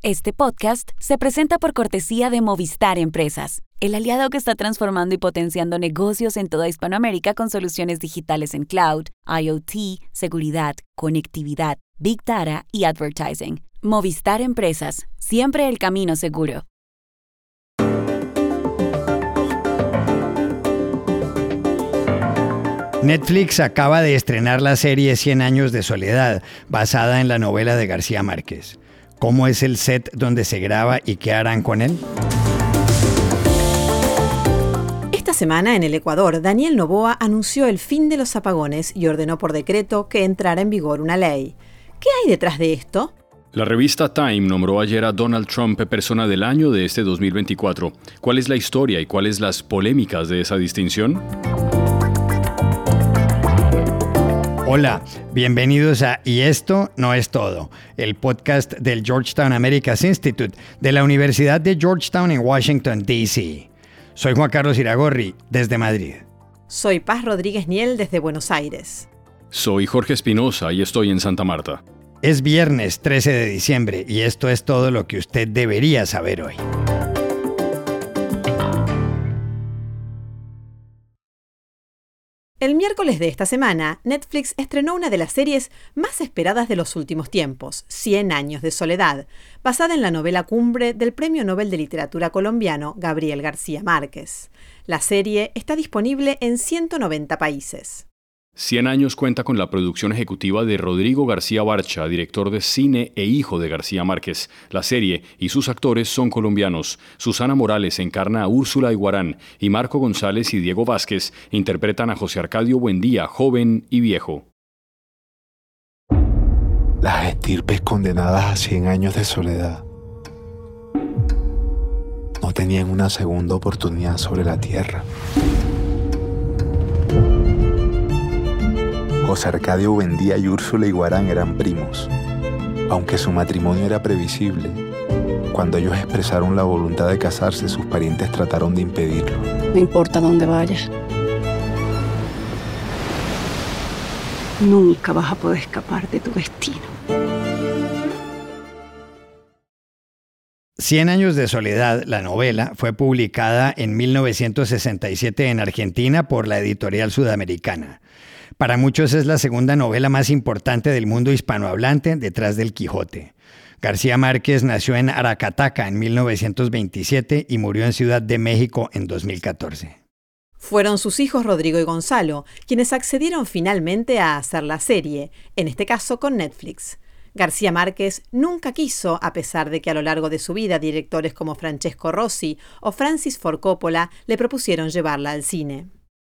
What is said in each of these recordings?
Este podcast se presenta por cortesía de Movistar Empresas, el aliado que está transformando y potenciando negocios en toda Hispanoamérica con soluciones digitales en cloud, IoT, seguridad, conectividad, Big Data y advertising. Movistar Empresas, siempre el camino seguro. Netflix acaba de estrenar la serie 100 años de soledad, basada en la novela de García Márquez. ¿Cómo es el set donde se graba y qué harán con él? Esta semana en el Ecuador, Daniel Noboa anunció el fin de los apagones y ordenó por decreto que entrara en vigor una ley. ¿Qué hay detrás de esto? La revista Time nombró ayer a Donald Trump persona del año de este 2024. ¿Cuál es la historia y cuáles las polémicas de esa distinción? Hola, bienvenidos a Y esto no es todo, el podcast del Georgetown Americas Institute de la Universidad de Georgetown en Washington, D.C. Soy Juan Carlos Iragorri, desde Madrid. Soy Paz Rodríguez Niel, desde Buenos Aires. Soy Jorge Espinosa y estoy en Santa Marta. Es viernes 13 de diciembre y esto es todo lo que usted debería saber hoy. El miércoles de esta semana, Netflix estrenó una de las series más esperadas de los últimos tiempos, 100 años de soledad, basada en la novela cumbre del Premio Nobel de Literatura colombiano Gabriel García Márquez. La serie está disponible en 190 países. 100 años cuenta con la producción ejecutiva de Rodrigo García Barcha, director de cine e hijo de García Márquez. La serie y sus actores son colombianos. Susana Morales encarna a Úrsula Iguarán y Marco González y Diego Vázquez interpretan a José Arcadio Buendía, joven y viejo. Las estirpes condenadas a 100 años de soledad no tenían una segunda oportunidad sobre la tierra. José Arcadio Buendía y Úrsula Iguarán eran primos. Aunque su matrimonio era previsible, cuando ellos expresaron la voluntad de casarse, sus parientes trataron de impedirlo. No importa dónde vayas, nunca vas a poder escapar de tu destino. 100 años de soledad, la novela, fue publicada en 1967 en Argentina por la editorial Sudamericana. Para muchos es la segunda novela más importante del mundo hispanohablante detrás del Quijote. García Márquez nació en Aracataca en 1927 y murió en Ciudad de México en 2014. Fueron sus hijos Rodrigo y Gonzalo quienes accedieron finalmente a hacer la serie, en este caso con Netflix. García Márquez nunca quiso, a pesar de que a lo largo de su vida directores como Francesco Rossi o Francis Ford Coppola le propusieron llevarla al cine.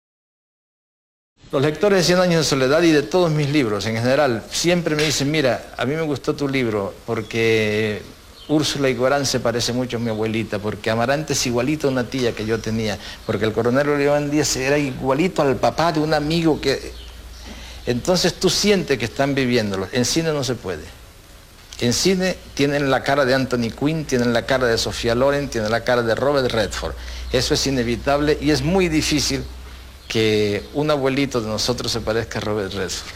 Los lectores de 100 años de soledad y de todos mis libros en general siempre me dicen, mira, a mí me gustó tu libro porque Úrsula Iguarán se parece mucho a mi abuelita, porque Amarante es igualito a una tía que yo tenía, porque el coronel Oliván Díaz era igualito al papá de un amigo que... Entonces tú sientes que están viviéndolo. En cine no se puede. En cine tienen la cara de Anthony Quinn, tienen la cara de Sofía Loren, tienen la cara de Robert Redford. Eso es inevitable y es muy difícil que un abuelito de nosotros se parezca a Robert Redford.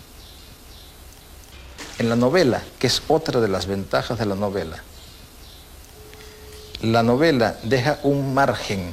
En la novela, que es otra de las ventajas de la novela deja un margen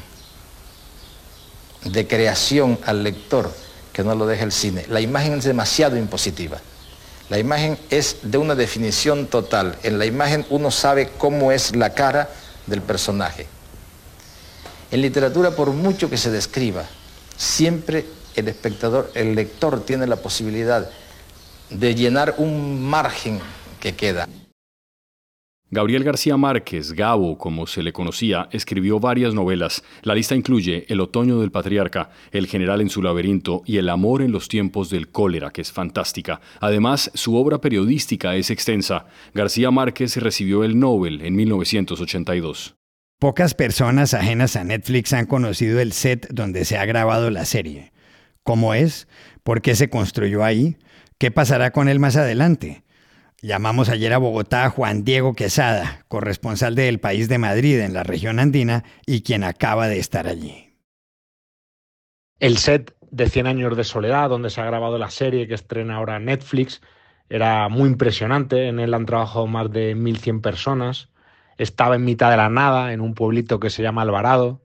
de creación al lector que no lo deja el cine. La imagen es demasiado impositiva. La imagen es de una definición total. En la imagen uno sabe cómo es la cara del personaje. En literatura, por mucho que se describa, siempre el espectador, el lector tiene la posibilidad de llenar un margen que queda. Gabriel García Márquez, Gabo, como se le conocía, escribió varias novelas. La lista incluye El otoño del patriarca, El general en su laberinto y El amor en los tiempos del cólera, que es fantástica. Además, su obra periodística es extensa. García Márquez recibió el Nobel en 1982. Pocas personas ajenas a Netflix han conocido el set donde se ha grabado la serie. ¿Cómo es? ¿Por qué se construyó ahí? ¿Qué pasará con él más adelante? Llamamos ayer a Bogotá a Juan Diego Quesada, corresponsal de El País de Madrid en la región andina y quien acaba de estar allí. El set de 100 años de soledad, donde se ha grabado la serie que estrena ahora Netflix, Era muy impresionante, en él han trabajado más de 1.100 personas. Estaba en mitad de la nada, en un pueblito que se llama Alvarado,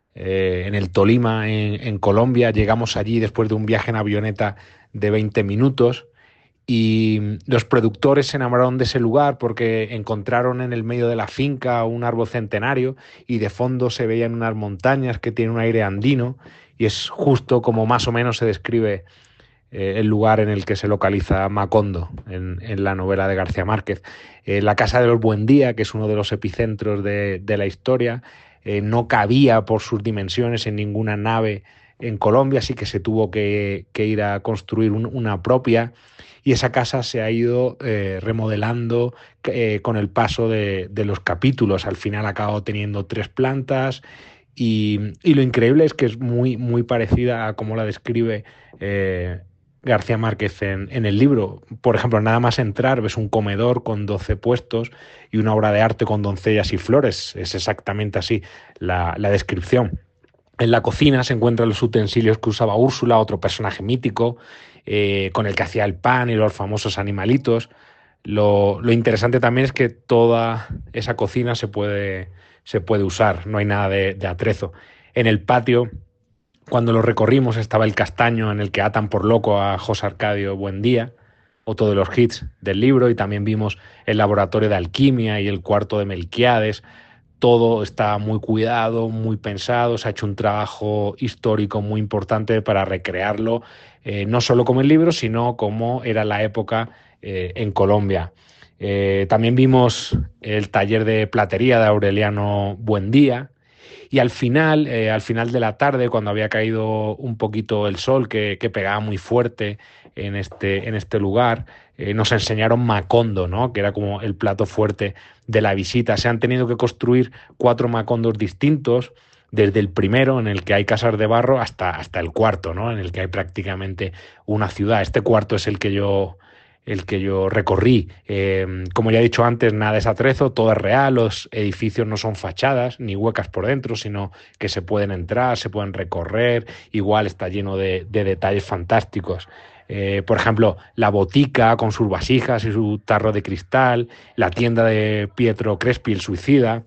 en el Tolima, en Colombia. Llegamos allí después de un viaje en avioneta de 20 minutos y los productores se enamoraron de ese lugar porque encontraron en el medio de la finca un árbol centenario y de fondo se veían unas montañas que tienen un aire andino, y es justo como más o menos se describe el lugar en el que se localiza Macondo en la novela de García Márquez. La Casa de los Buendía, que es uno de los epicentros de la historia, no cabía por sus dimensiones en ninguna nave en Colombia, así que se tuvo que ir a construir una propia, y esa casa se ha ido remodelando con el paso de los capítulos. Al final ha acabado teniendo 3 plantas y lo increíble es que es muy, muy parecida a cómo la describe García Márquez en el libro. Por ejemplo, nada más entrar ves un comedor con 12 puestos y una obra de arte con doncellas y flores. Es exactamente así la descripción. En la cocina se encuentran los utensilios que usaba Úrsula, otro personaje mítico, con el que hacía el pan y los famosos animalitos. Lo interesante también es que toda esa cocina se puede usar, no hay nada de atrezo. En el patio, cuando lo recorrimos, estaba el castaño en el que atan por loco a José Arcadio Buendía, otro de los hits del libro, y también vimos el laboratorio de alquimia y el cuarto de Melquiades. Todo está muy cuidado, muy pensado, se ha hecho un trabajo histórico muy importante para recrearlo, no solo como el libro, sino como era la época en Colombia. También vimos el taller de platería de Aureliano Buendía, y al final de la tarde, cuando había caído un poquito el sol que pegaba muy fuerte en este lugar, nos enseñaron Macondo, ¿no?, que era como el plato fuerte de la visita. Se han tenido que construir 4 Macondos distintos, desde el primero, en el que hay casas de barro, hasta el cuarto, ¿no?, en el que hay prácticamente una ciudad. Este cuarto es el que yo recorrí. Como ya he dicho antes, nada es atrezo, todo es real. Los edificios no son fachadas ni huecas por dentro, sino que se pueden entrar, se pueden recorrer. Igual está lleno de detalles fantásticos. Por ejemplo, la botica con sus vasijas y su tarro de cristal, la tienda de Pietro Crespi, el suicida.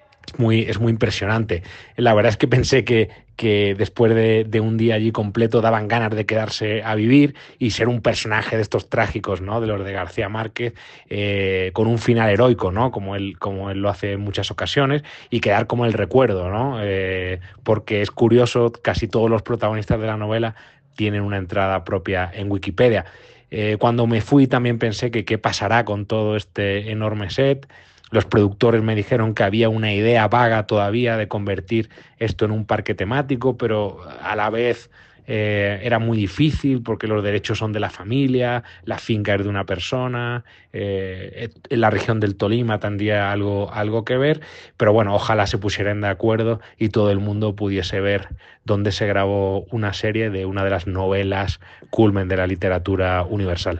Es muy impresionante. La verdad es que pensé que después de un día allí completo daban ganas de quedarse a vivir y ser un personaje de estos trágicos, ¿no?, de los de García Márquez, con un final heroico, ¿no?, como él lo hace en muchas ocasiones, y quedar como el recuerdo, ¿no? Porque es curioso, casi todos los protagonistas de la novela tienen una entrada propia en Wikipedia. Cuando me fui también pensé que qué pasará con todo este enorme set. Los productores me dijeron que había una idea vaga todavía de convertir esto en un parque temático, pero a la vez era muy difícil porque los derechos son de la familia, la finca es de una persona, en la región del Tolima tendría algo que ver, pero bueno, ojalá se pusieran de acuerdo y todo el mundo pudiese ver dónde se grabó una serie de una de las novelas culmen de la literatura universal.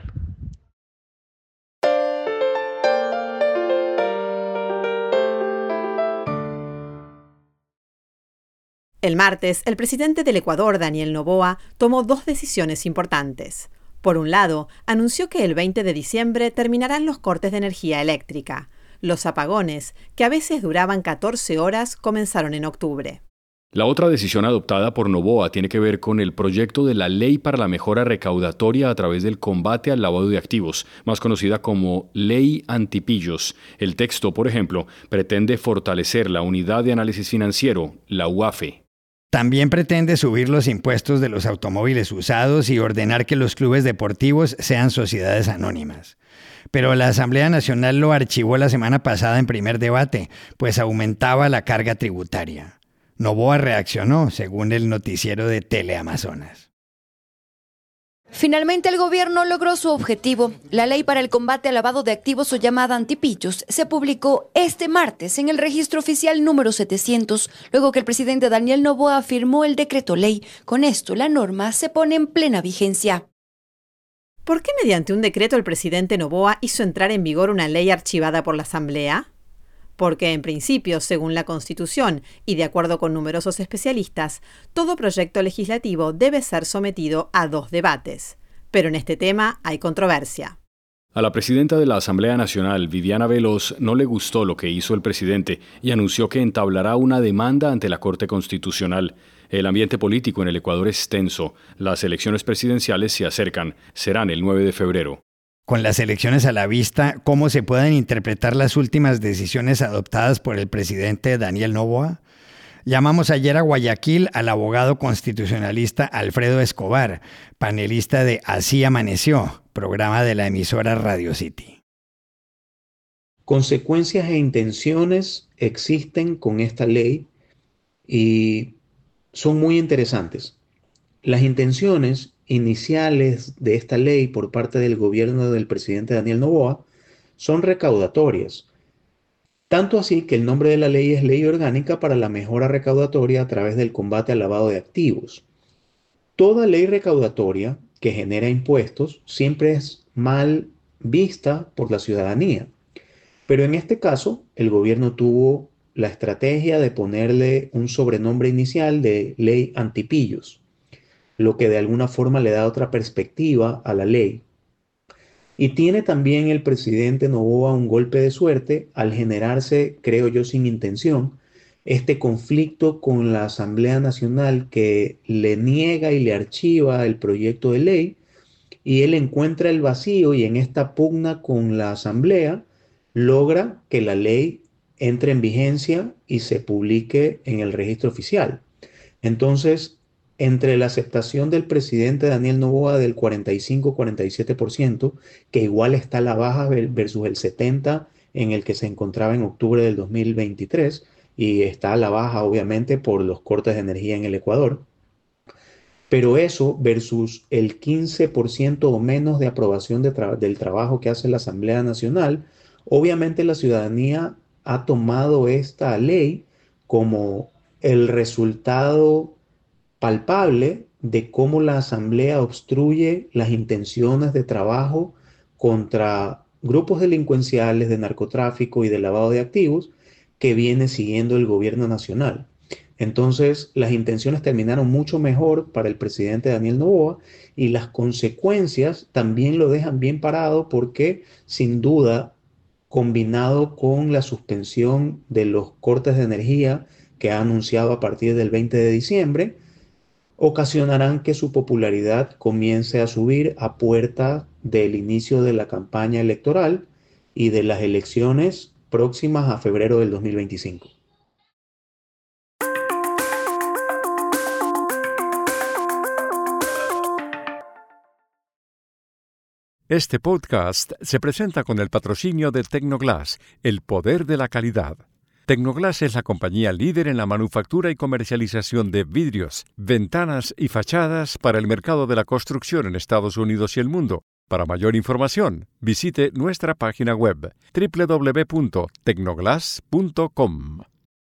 El martes, el presidente del Ecuador, Daniel Noboa, tomó 2 decisiones importantes. Por un lado, anunció que el 20 de diciembre terminarán los cortes de energía eléctrica. Los apagones, que a veces duraban 14 horas, comenzaron en octubre. La otra decisión adoptada por Noboa tiene que ver con el proyecto de la Ley para la Mejora Recaudatoria a través del combate al lavado de activos, más conocida como Ley Antipillos. El texto, por ejemplo, pretende fortalecer la Unidad de Análisis Financiero, la UAFE. También pretende subir los impuestos de los automóviles usados y ordenar que los clubes deportivos sean sociedades anónimas. Pero la Asamblea Nacional lo archivó la semana pasada en primer debate, pues aumentaba la carga tributaria. Noboa reaccionó, según el noticiero de Teleamazonas. Finalmente el gobierno logró su objetivo. La ley para el combate al lavado de activos, o llamada Antipillos, se publicó este martes en el registro oficial número 700, luego que el presidente Daniel Noboa firmó el decreto ley. Con esto, la norma se pone en plena vigencia. ¿Por qué mediante un decreto el presidente Noboa hizo entrar en vigor una ley archivada por la Asamblea? Porque, en principio, según la Constitución y de acuerdo con numerosos especialistas, todo proyecto legislativo debe ser sometido a 2 debates. Pero en este tema hay controversia. A la presidenta de la Asamblea Nacional, Viviana Veloz, no le gustó lo que hizo el presidente y anunció que entablará una demanda ante la Corte Constitucional. El ambiente político en el Ecuador es tenso. Las elecciones presidenciales se acercan. Serán el 9 de febrero. Con las elecciones a la vista, ¿cómo se pueden interpretar las últimas decisiones adoptadas por el presidente Daniel Noboa? Llamamos ayer a Guayaquil al abogado constitucionalista Alfredo Escobar, panelista de Así Amaneció, programa de la emisora Radio City. Consecuencias e intenciones existen con esta ley y son muy interesantes. Las intenciones iniciales de esta ley por parte del gobierno del presidente Daniel Noboa son recaudatorias. Tanto así que el nombre de la ley es Ley Orgánica para la Mejora Recaudatoria a través del combate al lavado de activos. Toda ley recaudatoria que genera impuestos siempre es mal vista por la ciudadanía. Pero en este caso, el gobierno tuvo la estrategia de ponerle un sobrenombre inicial de Ley Antipillos, lo que de alguna forma le da otra perspectiva a la ley. Y tiene también el presidente Noboa un golpe de suerte al generarse, creo yo sin intención, este conflicto con la Asamblea Nacional que le niega y le archiva el proyecto de ley, y él encuentra el vacío y en esta pugna con la Asamblea logra que la ley entre en vigencia y se publique en el registro oficial. Entonces, entre la aceptación del presidente Daniel Noboa del 45-47%, que igual está a la baja versus el 70% en el que se encontraba en octubre del 2023, y está a la baja obviamente por los cortes de energía en el Ecuador, pero eso versus el 15% o menos de aprobación del trabajo que hace la Asamblea Nacional, obviamente la ciudadanía ha tomado esta ley como el resultado palpable de cómo la Asamblea obstruye las intenciones de trabajo contra grupos delincuenciales de narcotráfico y de lavado de activos que viene siguiendo el gobierno nacional. Entonces, las intenciones terminaron mucho mejor para el presidente Daniel Noboa y las consecuencias también lo dejan bien parado porque, sin duda, combinado con la suspensión de los cortes de energía que ha anunciado a partir del 20 de diciembre, ocasionarán que su popularidad comience a subir a puerta del inicio de la campaña electoral y de las elecciones próximas a febrero del 2025. Este podcast se presenta con el patrocinio de Tecnoglass, el poder de la calidad. Tecnoglass es la compañía líder en la manufactura y comercialización de vidrios, ventanas y fachadas para el mercado de la construcción en Estados Unidos y el mundo. Para mayor información, visite nuestra página web www.tecnoglass.com.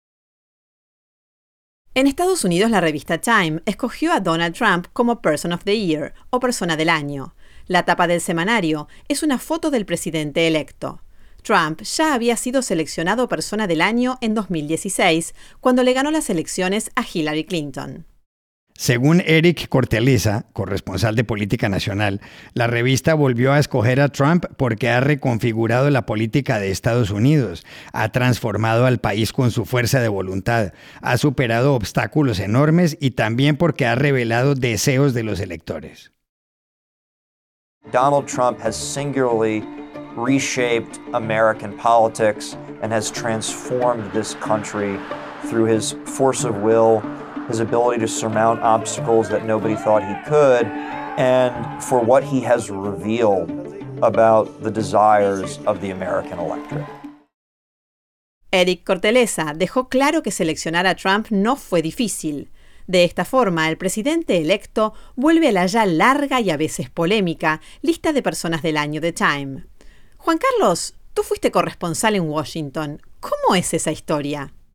En Estados Unidos, la revista Time escogió a Donald Trump como Person of the Year o Persona del Año. La tapa del semanario es una foto del presidente electo. Trump ya había sido seleccionado Persona del Año en 2016, cuando le ganó las elecciones a Hillary Clinton. Según Eric Corteliza, corresponsal de Política Nacional, la revista volvió a escoger a Trump porque ha reconfigurado la política de Estados Unidos, ha transformado al país con su fuerza de voluntad, ha superado obstáculos enormes y también porque ha revelado deseos de los electores. Donald Trump has singularly reshaped American politics and has transformed this country through his force of will, his ability to surmount obstacles that nobody thought he could, and for what he has revealed about the desires of the American electorate. Eric Corteliza dejó claro que seleccionar a Trump no fue difícil. De esta forma, el presidente electo vuelve a la ya larga y a veces polémica lista de personas del año de Time. Juan Carlos, tú fuiste corresponsal en Washington. ¿Cómo es esa historia?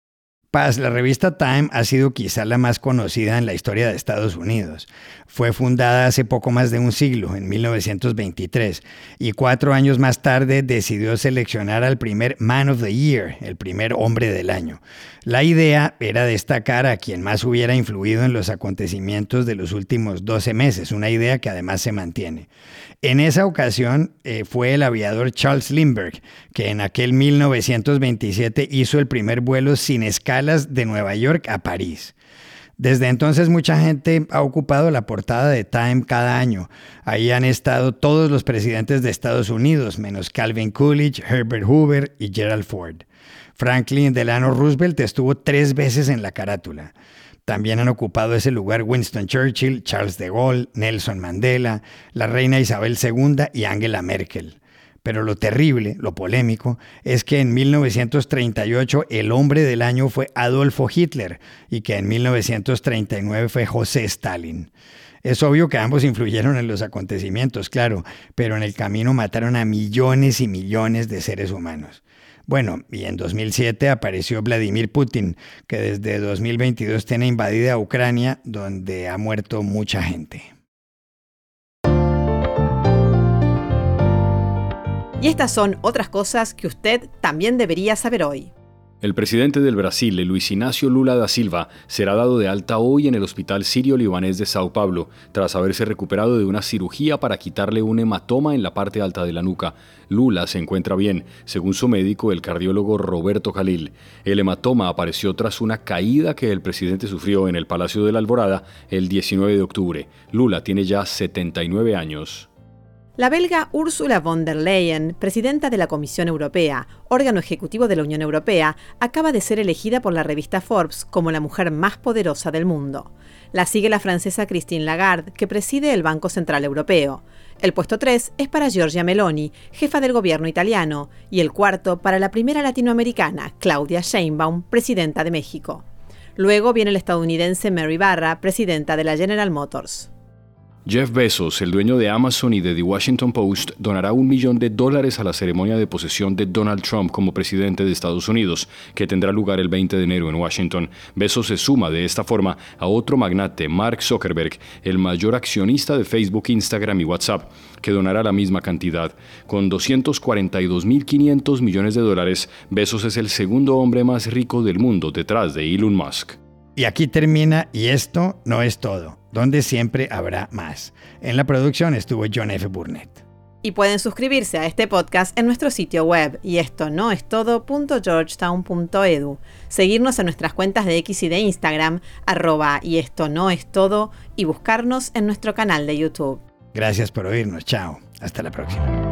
Paz, la revista Time ha sido quizá la más conocida en la historia de Estados Unidos. Fue fundada hace poco más de un siglo, en 1923, y 4 años más tarde decidió seleccionar al primer Man of the Year, el primer hombre del año. La idea era destacar a quien más hubiera influido en los acontecimientos de los últimos 12 meses, una idea que además se mantiene. En esa ocasión fue el aviador Charles Lindbergh, que en aquel 1927 hizo el primer vuelo sin escalas de Nueva York a París. Desde entonces mucha gente ha ocupado la portada de Time cada año. Ahí han estado todos los presidentes de Estados Unidos, menos Calvin Coolidge, Herbert Hoover y Gerald Ford. Franklin Delano Roosevelt estuvo 3 veces en la carátula. También han ocupado ese lugar Winston Churchill, Charles de Gaulle, Nelson Mandela, la reina Isabel II y Angela Merkel. Pero lo terrible, lo polémico, es que en 1938 el hombre del año fue Adolfo Hitler y que en 1939 fue José Stalin. Es obvio que ambos influyeron en los acontecimientos, claro, pero en el camino mataron a millones y millones de seres humanos. Bueno, y en 2007 apareció Vladimir Putin, que desde 2022 tiene invadida Ucrania, donde ha muerto mucha gente. Y estas son otras cosas que usted también debería saber hoy. El presidente del Brasil, Luis Inácio Lula da Silva, será dado de alta hoy en el Hospital Sirio-Libanés de Sao Paulo, tras haberse recuperado de una cirugía para quitarle un hematoma en la parte alta de la nuca. Lula se encuentra bien, según su médico, el cardiólogo Roberto Khalil. El hematoma apareció tras una caída que el presidente sufrió en el Palacio de la Alborada el 19 de octubre. Lula tiene ya 79 años. La belga Ursula von der Leyen, presidenta de la Comisión Europea, órgano ejecutivo de la Unión Europea, acaba de ser elegida por la revista Forbes como la mujer más poderosa del mundo. La sigue la francesa Christine Lagarde, que preside el Banco Central Europeo. El puesto 3 es para Giorgia Meloni, jefa del gobierno italiano, y el cuarto para la primera latinoamericana, Claudia Sheinbaum, presidenta de México. Luego viene el estadounidense Mary Barra, presidenta de la General Motors. Jeff Bezos, el dueño de Amazon y de The Washington Post, donará $1 millón a la ceremonia de posesión de Donald Trump como presidente de Estados Unidos, que tendrá lugar el 20 de enero en Washington. Bezos se suma de esta forma a otro magnate, Mark Zuckerberg, el mayor accionista de Facebook, Instagram y WhatsApp, que donará la misma cantidad. Con $242.500 millones, Bezos es el segundo hombre más rico del mundo, detrás de Elon Musk. Y aquí termina Y esto no es todo, donde siempre habrá más. En la producción estuvo John F. Burnett. Y pueden suscribirse a este podcast en nuestro sitio web yestonoestodo.georgetown.edu, seguirnos en nuestras cuentas de X y de Instagram, @yestonoestodo, y buscarnos en nuestro canal de YouTube. Gracias por oírnos. Chao. Hasta la próxima.